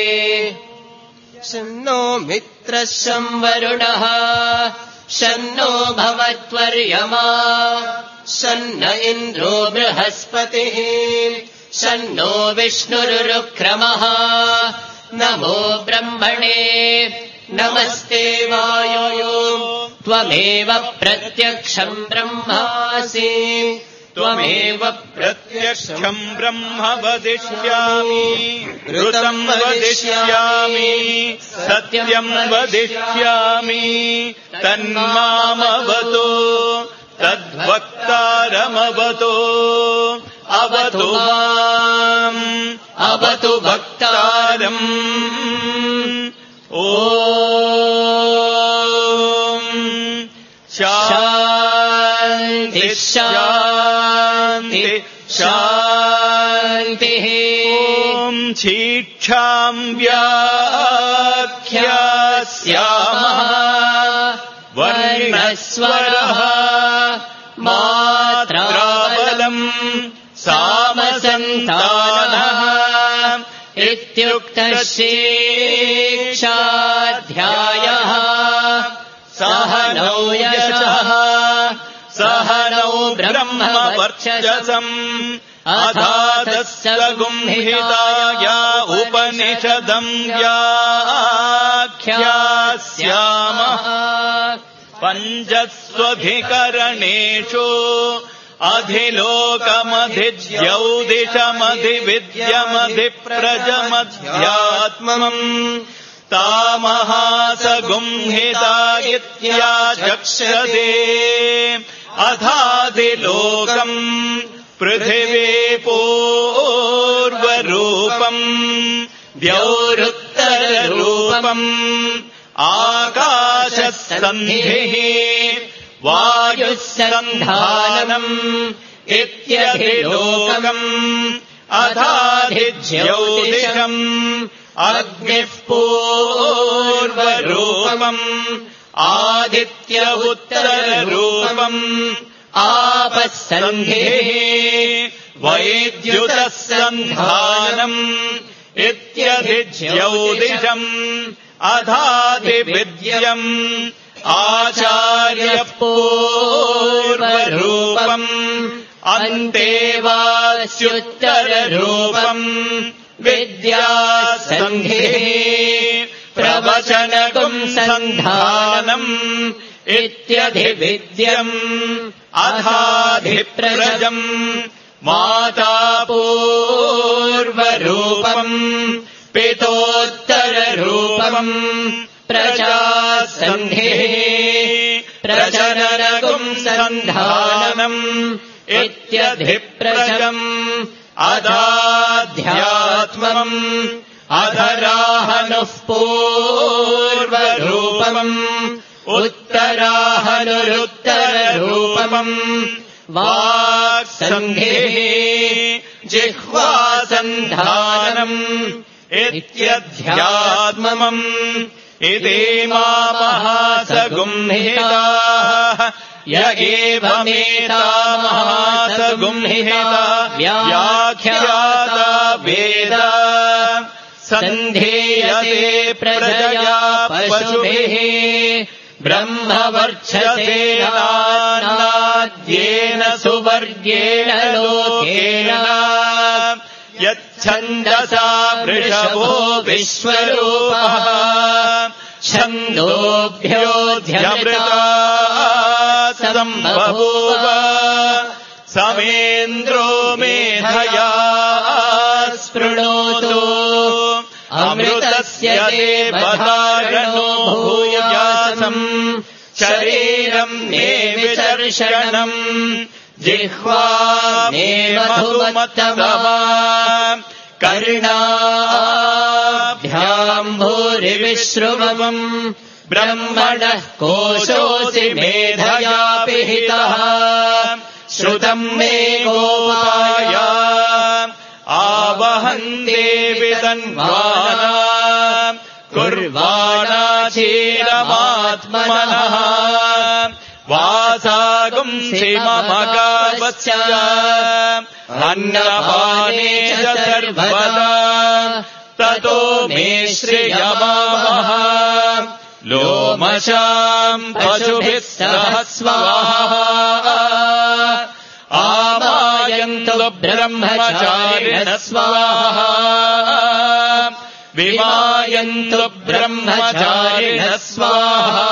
शन्नो मित्रः शं वरुणः शन्नो भवत्वर्यमा शन्न इन्द्रो बृहस्पतिः शन्नो विष्णुरुक्रमः नमो ब्रह्मणे नमस्ते वायो त्वमेव प्रत्यक्षम् ब्रह्मासि त्वमेव प्रत्यक्षम् ब्रह्म वदिष्यामि ऋतम् वदिष्यामि सत्यम् वदिष्यामि तन्मामवतो तद्वक्तारमवतो अवतु माम् अवतु वक्तारम् ॐ शान्ति शान्ति शान्तिः ॐ चीक्षाम् व्याख्यास्यामः वर्णस्वरः मात्राबलम् सामसन्तानः इत्युक्तः शिक्षाध्यायः सह नौ यशः सह नौ ब्रह्मवर्चसम् अधातस्य गुंहिताया उपनिषदम् व्याख्यास्यामः पञ्चस्वधिकरणेषु अधिलोकमधिज्यौदिशमधिविद्यमधिप्रजमध्यात्मम् तामहासगुंहिता इत्याचक्षते अथादिलोकम् पृथिवीपूर्वरूपम् द्यौरुत्तररूपम् आकाशसन्धिः वायुसन्धानम् इत्यधिलोकम् अथाधिज्योतिषम् अग्निः पूर्वरूपम् आदित्य उत्तररूपम् आपस्सन्धिः वैद्युतः सन्धानम् इत्यधिज्योतिषम् अथाधिविद्यम् आचार्यः पूर्वरूपम् अन्तेवास्युत्तररूपम् विद्यासन्धिः प्रवचनकम् सन्धानम् इत्यधिविद्यम् अथाधिप्रजम् माता पूर्वरूपम् पितोत्तररूपम् प्रजासन्धिः प्रजननकम् सन्धानम् इत्यधिप्रजम् अधाध्यात्मम् अधराहनुः पूर्वरूपम् उत्तराहनुरुत्तररूपम् वाक्सन्धिः जिह्वासन्धानम् इत्यध्यात्मम् इति मामहासगुंहिताः य एवमेतामहासगुंहिता व्याख्याता वेद सन्धेयते प्रजया पशुभिः ब्रह्मवर्चसेनाद्येन सुवर्गेण लोकेन यच्छन्दसा वृषभो विश्वरूपः छन्दोभ्योऽध्यमृता सम्बभूव समेन्द्रो मेधया स्पृणोतु अमृतस्य देवधारणो भूयासम् शरीरम् मे विचर्षणम् जिह्वा मे मधुमत्तमा कर्णाभ्याम् भूरिविश्रुवम् ब्रह्मणः कोशोऽसि मेधया पिहितः श्रुतम् मे गोपाय आवहन्ते विदन्वाना कुर्वाणा चीरमात्मनः वासागुंसि मम गावस्य अन्नपाने च सर्वदा ततो मे श्रियमावः लोमशाम् पशुभिः सह स्वाहा आमायन्तु ब्रह्मचारिणः स्वाहा विमायन्तु ब्रह्मचारिणः स्वाहा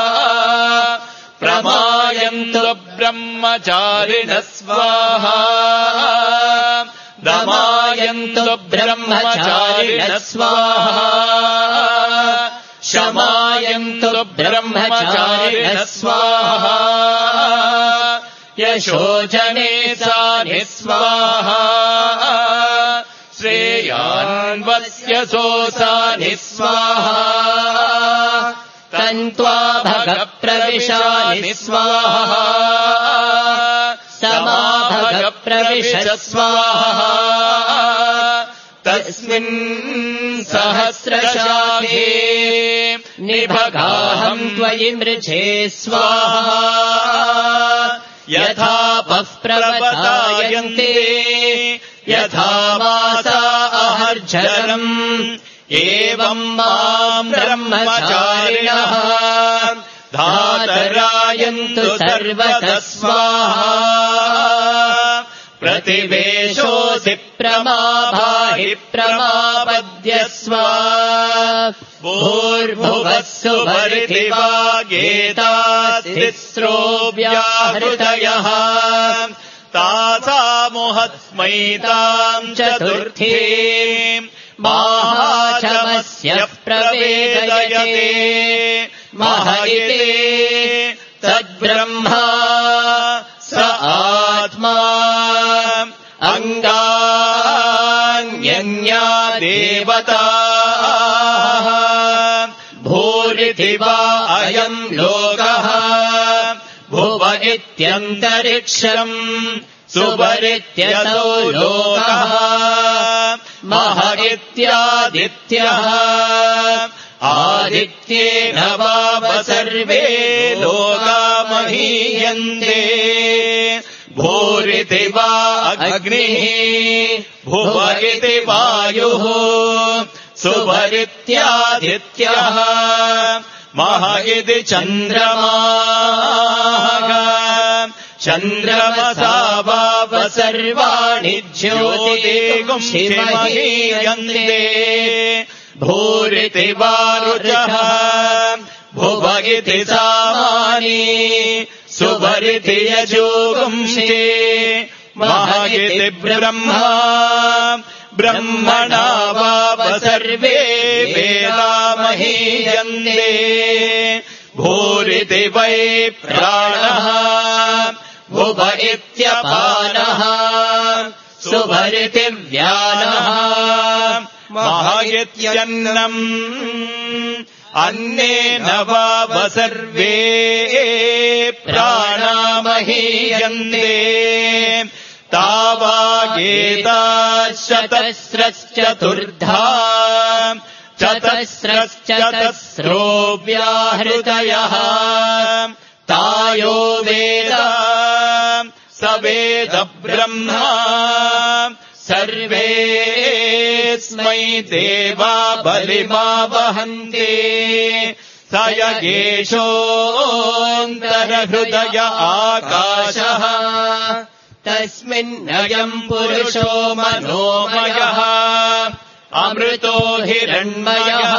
प्रमायन्तु ब्रह्मचारिणः स्वाहा दमायन्तु ब्रह्मचारिणः स्वाहा शमायन्तु ब्रह्मचारिणः स्वाहा यशोजने सा निस्वाहा श्रेयान्वस्य सोऽसा निस्वाहा तन्त्वा भगप्रविशा निस्वाहा समाभगप्रविश स्वाहा तस्मिन् सहस्रशाखे निभगाहम् त्वयि मृछे स्वाहा यथा प्रवतायन्ते यथा मासा अहर्जनम् एवम् माम् ब्रह्मचारिणः धातरायन्तु सर्वतः स्वाहा प्रतिवेशोऽसि प्रमाभाहि प्रमापद्यस्व भूर्भुवः सुवर्ति वागेतास्तिस्रो व्याहृतयः तासामुहस्मैताम् चतुर्थी माहाचमस्य प्रवेदयते महयिते तद्ब्रह्मा स आत्मा अङ्गान्यन्या देवताः भूरिति वा अयम् लोकः भुव इत्यन्तरिक्षम् सुवरित्यसौ लोकः मह इत्यादित्यः आदित्येन वाव सर्वे लोका महीयन्ते भूरिति वा अग्निः भुव इति वायुः सुवरित्यादित्यः मह इति चन्द्रमाः चन्द्रमसा वाव सर्वाणि ज्योतिगुंसि महीयन्ते भूरिति वा रुचः भुव इति सामानि सुवरिति यजोगुंसि मह इति ब्रह्मा ब्रह्मणा वाव सर्वे वेदा महीयन्ते भूरिति वै प्राणः भुव इत्यपानः सुवरिति व्यानः मह इत्यन्नम् अन्नेन वाव सर्वे प्राणा महीयन्ते तावागेताश्चतस्रश्चतुर्धा चतस्रश्चतस्रो व्याहृतयः तायो वेद स वेद ब्रह्मा सर्वेऽस्मै देवा बलिमा वहन्ति स यगेशोऽन्तरहृदय आकाशः तस्मिन्नयम् पुरुषो मनोमयः अमृतो हिरण्मयः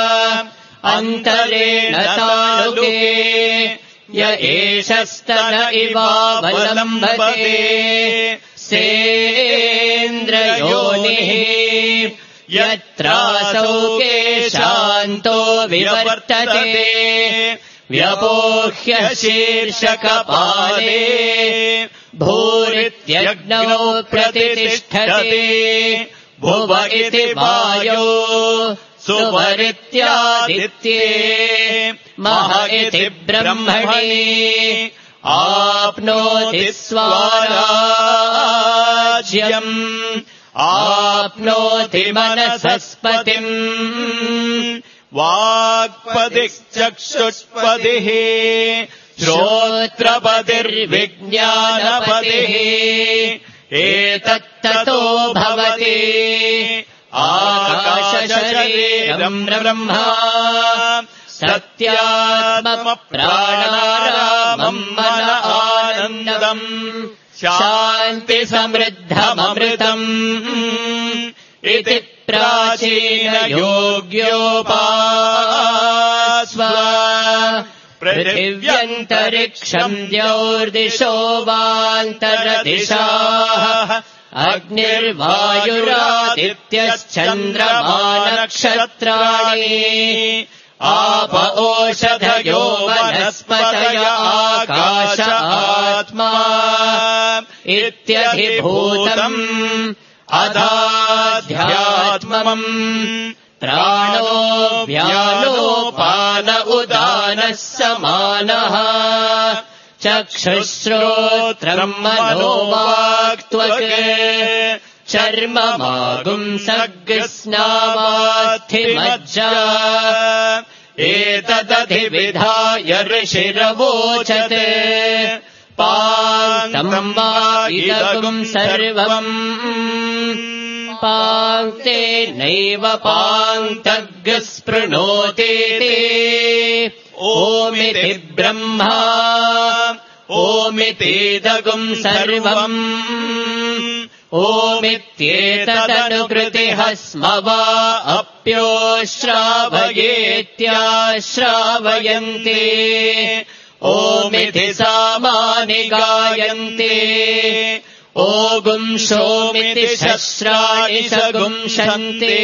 अन्तरेण तालुके य एषस्तन इवावलम्बते सेन्द्रयोनिः यत्रासौ केशान्तो विवर्तते व्यपोह्य शीर्षकपाले भूरित्यग्नौ प्रतिष्ठते भुव इति वायो सुवरित्यादित्ये मह इति ब्रह्मणि आप्नोति स्वाराज्यम् आप्नोति मनसस्पतिम् वाक्पदिश्चक्षुष्पदिः श्रोत्रपतिर्विज्ञानपतिः एतत्ततो भवति आकाशशरीरम् ब्रह्म सत्यात्मप्राणारामम् मन आनन्दम् शान्तिसमृद्धममृतम् इति प्राचीनयोग्योपास्व पृथिव्यन्तरिक्षम् द्यौर्दिशो वान्तरदिशाः अग्निर्वायुरादित्यश्चन्द्रमा नक्षत्राणि आप ओषधयो वनस्पतय आकाश आत्मा इत्यधिभूतम् अधाध्यात्मम् प्राणो व्यानोपान उदानः समानः चक्षुश्रोत्रम् मनोवाक्त्वक् चर्ममागुंसग्स्नावास्थिमज्जा एतदधिविधाय ऋषिरवोचत् पान्तम् वा इदगुम् सर्वम् पाङ्क्ते नैव पाङ्क्तग् स्पृणोतीति ओमिति ब्रह्मा ओमितीदगुम् सर्वम् ओमित्येतदनुकृतिः स्म वा अप्योश्रावयेत्याश्रावयन्ति ओमिति सामानि गायन्ति ओगुंशोमिति शस्राणि सगुंशन्ति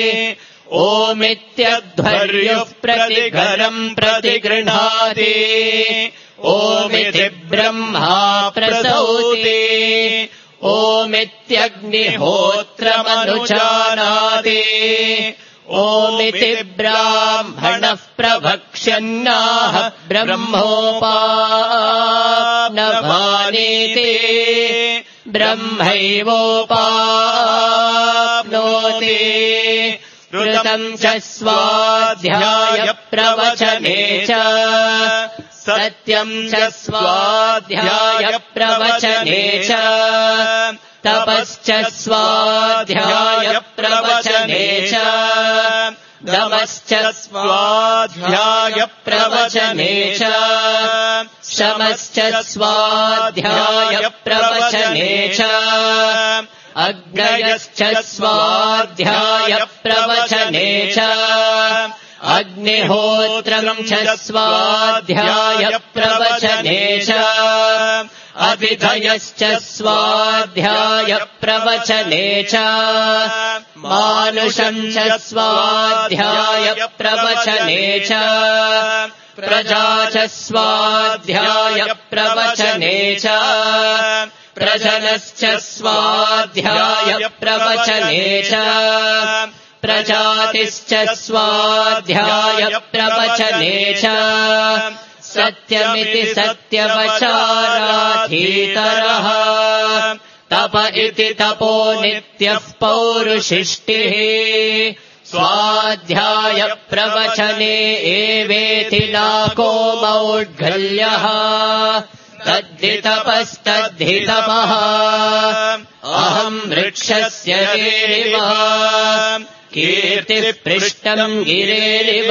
ओमित्यध्वर्युः प्रतिघरम् प्रतिगृह्णाति ओमिति ब्रह्मा प्रसौति ओमित्यग्निहोत्रमनुजानाति ओमिति ब्राह्मणः प्रवक्ष्यन्नाह ब्रह्मोपाप्नवानीति ब्रह्मैवोपाप्नोति ऋतम् च स्वाध्याय प्रवचने च सत्यम् च स्वाध्याय प्रवचने च तपश्च स्वाध्याय प्रवचने च दमश्च स्वाध्याय प्रवचने च शमश्च स्वाध्याय प्रवचने च अग्नयश्च स्वाध्याय प्रवचने च अग्निहोत्रम् च स्वाध्याय प्रवचने च अविधयश्च स्वाध्याय प्रवचने च मानुषम् च स्वाध्याय प्रवचने च प्रजा च स्वाध्याय प्रवचने च प्रजनश्च स्वाध्याय प्रवचने च प्रजातिश्च स्वाध्याय प्रवचने च सत्यमिति सत्यवचाराधीतरः तप इति तपो नित्यः पौरुषिष्टिः स्वाध्याय प्रवचने एवेति नाको मौद्गल्यः तद्धि तपस्तद्धि तपः अहम् वृक्षस्य वेरिव कीर्तिः पृष्टम् गिरेरिव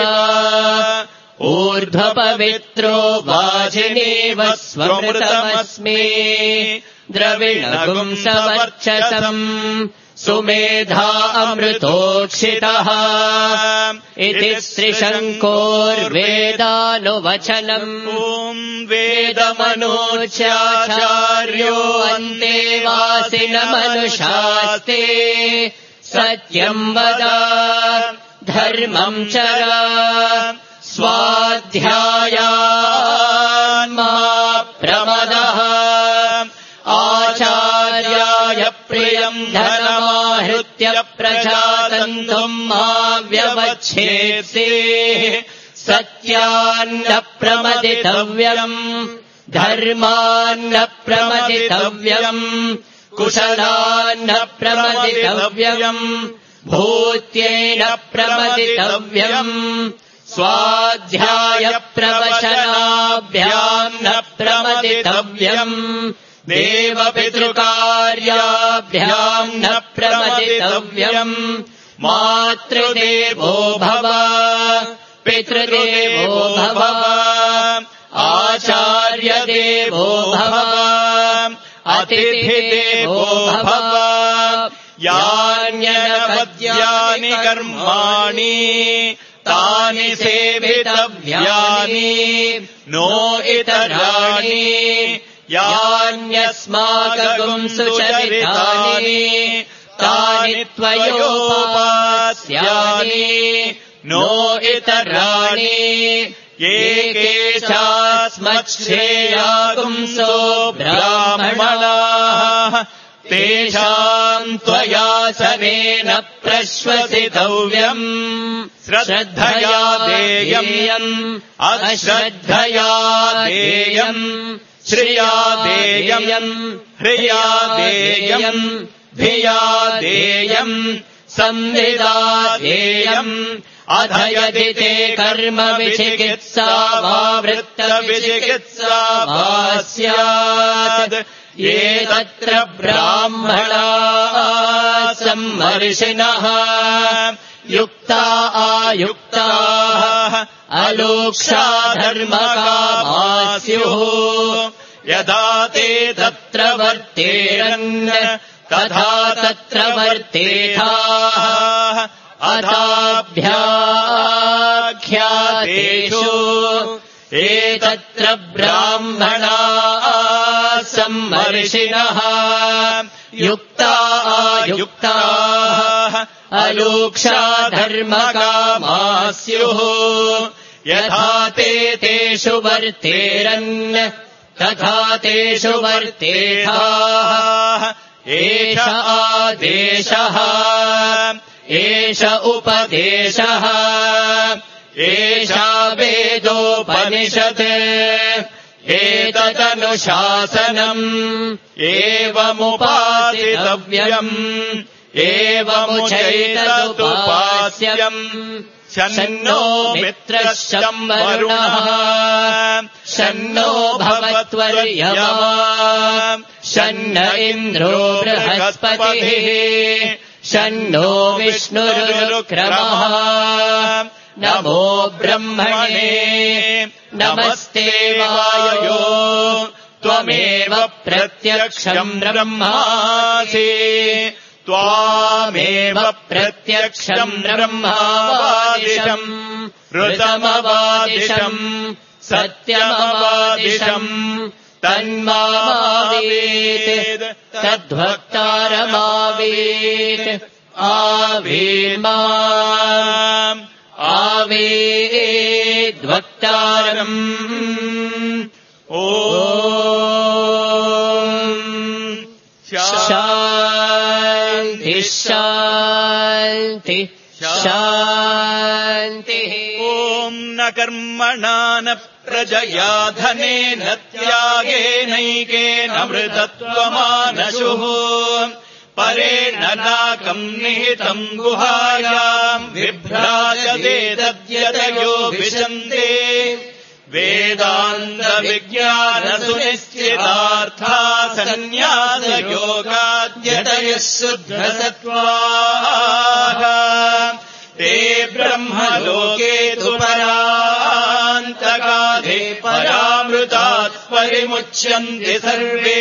ऊर्ध्वपवित्रो वाजिनीव स्वमृतमस्मि द्रविणगुम् समर्चसम् सुमेधा अमृतोक्षितः इति श्रीशङ्कोर्वेदानुवचनम् वेदमनोचाचार्यो अन्तेवासिनमनुशास्ते सत्यम् वद धर्मम् चर स्वाध्यायान्मा प्रमदः आचार्याय प्रियम् धनमाहृत्य प्रजातन्तुम् मा व्यवच्छेत्से सत्यान्न प्रमदितव्यम् धर्मान्न प्रमदितव्यम् कुशलान्न प्रमदितव्यम् भूत्येन प्रमदितव्यम् स्वाध्याय प्रवचनाभ्याम् न प्रमदितव्यम् देवपितृकार्याभ्याम् न प्रमदितव्यम् मातृदेवो भव पितृदेवो भव आचार्यदेवो भव अतिथिदेवो भव यान्यनवद्यानि कर्माणि तानि सेवितव्यानि नो इतराणि यान्यस्माकम् सुचरितानि तानि त्वयोपास्यानि नो इतराणि ये केशास्मच्छ्रेयागुंसो ब्राह्मणाः तेषाम् त्वया सनेन प्रश्वसितव्यम् श्रद्धया देयम् अश्रद्धया देयम् श्रिया देयम् ह्रिया देयम् धिया देयम् संविदा देयम् अथ यदि ते कर्म विचिकित्सा वा वृत्तविचिकित्सा वा स्यात् ये तत्र ब्राह्मणाः सम्मर्षिणः युक्ता आयुक्ताः अलोक्षा धर्मकामा स्युः यदा ते तत्र वर्तेरन् तथा तत्र वर्तेथाः अथाभ्याख्यातेषु एतत्र ब्राह्मणाः सम्मर्षिणः युक्ता आयुक्ताः अलोक्षा धर्मकामा स्युः यथा ते तेषु वर्तेरन् तथा तेषु वर्तेथाः एष आदेशः एष उपदेशः एषा वेदोपनिषत् एतदनुशासनम् एवमुपासितव्यम् एवमुचैतदुपास्यम् शन्नो मित्रः शं वरुणः शन्नो भवत्वर्यमा शन्न इन्द्रो बृहस्पतिः शन्नो विष्णुरुक्रमः नमो ब्रह्मणे नमस्ते वायो त्वमेव प्रत्यक्षम् ब्रह्मासि त्वामेव प्रत्यक्षम् ब्रह्मावादिशम् ऋतमवादिशम् सत्यमवादिशम् तन्मावेत् तद्भक्तारमावेत् आवेन्माम् आवेद्वक्तारम् ॐ शान्ति शान्ति शान्तिः ॐ न कर्मणा न प्रजया धनेन त्यागेनैकेन मृतत्वमानशुः परेण न तारकम् निहितम् गुहायाम् बिभ्राजते तद्यतयो विशन्ते वेदान्तविज्ञानसुनिश्चितार्था सन्न्यासयोगाद्यतयः शुद्धसत्त्वाः ते ब्रह्मलोके तु परान्तकाले परामृतात् परिमुच्यन्ते सर्वे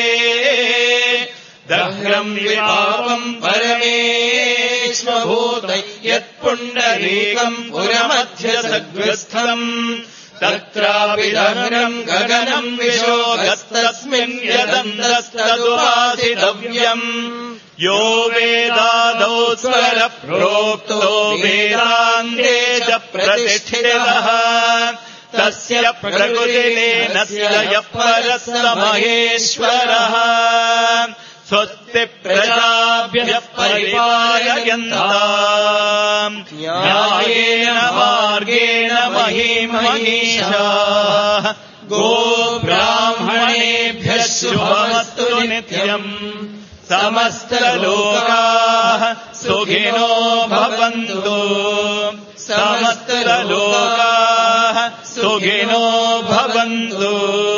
दह्रम् विपापम् परमेश्वभूतै यत्पुण्डरीकम् पुरमध्यसग्रस्थम् तत्रापि दह्रम् गगनम् विशोगस्तस्मिन् यदन्तस्तदुपासितव्यम् यो वेदादौ स्वरप्रोक्तो वेदान्ते च प्रतिष्ठितः तस्य प्रकृतिलेनस्य यः परः स महेश्वरः स्वस्ति प्रजाभ्यः परिपालयन्ताम् न्यायेन मार्गेण महीमहीषाः गोब्राह्मणेभ्यः शुभमस्तु नित्यम् समस्तलोकाः सुखिनो भवन्तु समस्तलोकाः सुखिनो भवन्तु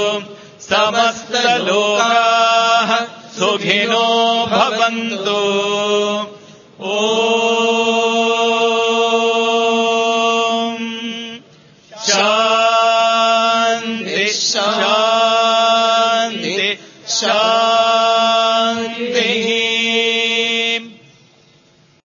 समस्तलोकाः सुखिनो भवन्तु ॐ शान्ति